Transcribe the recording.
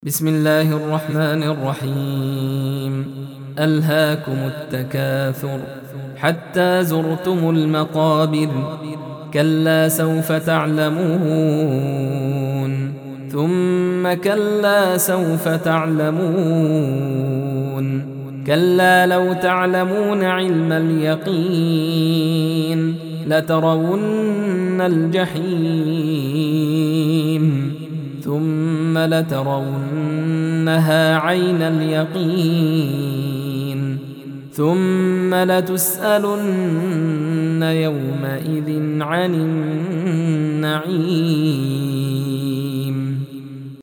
بسم الله الرحمن الرحيم. ألهاكم التكاثر حتى زرتم المقابر، كلا سوف تعلمون ثم كلا سوف تعلمون، كلا لو تعلمون علم اليقين لترون الجحيم ثم لترونها عين اليقين ثم لتسألن يومئذ عن النعيم.